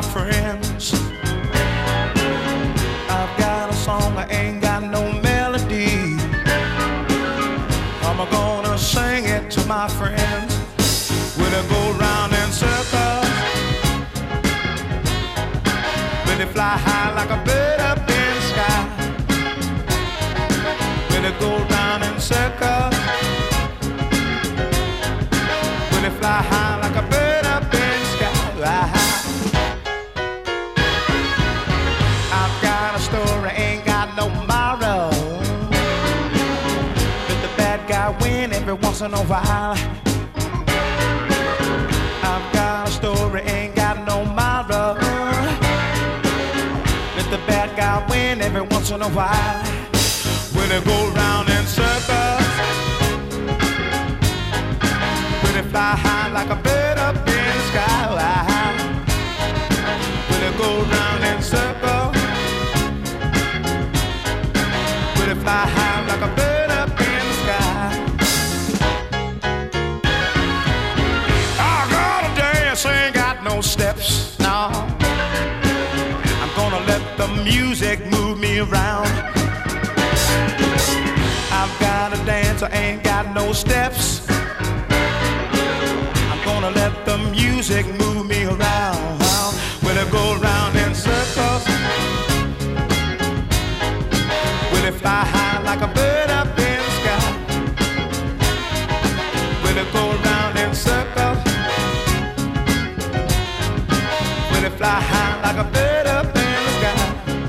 my friends. I've got a song, I ain't got no melody. I'm gonna sing it to my friends. Will it go round in circles? Will it fly high like a bird up in the sky? Will it go round in circles? Will it fly high like a bird up in the sky? I've got a story, ain't got no moral. Let the bad guy win every once in a while. I've got a story, ain't got no moral. Let the bad guy win every once in a while. Will it go round in circles? Will it fly high like a bird up in the sky? Will it go round in circles? Will it fly high like a bird up in the sky? I gotta dance, ain't got no steps, no. I'm gonna let the music move me around. I've got a dance, I ain't got no steps. I'm gonna let the music move me around. Will it go round in circles? Will it fly high like a bird up in the sky? Will it go round in circles? Will it fly high like a bird up in the sky?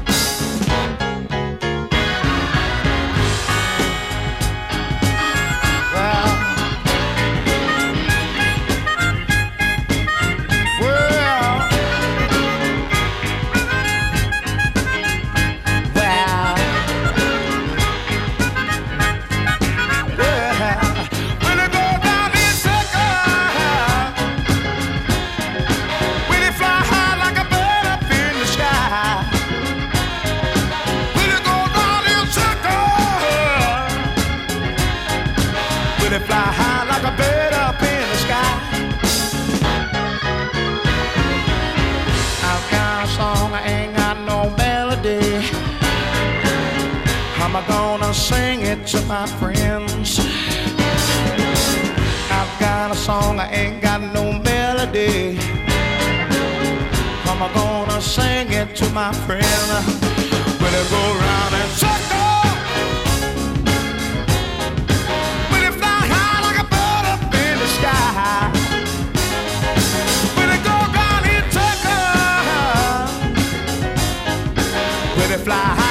Will it fly high like a bird up in the sky? I've got a song, I ain't got no melody. How am I gonna sing it to my friends? I've got a song, I ain't got no melody. How am I gonna sing it to my friends? Will it go round and circle? Will it go round in circles? Will it fly high?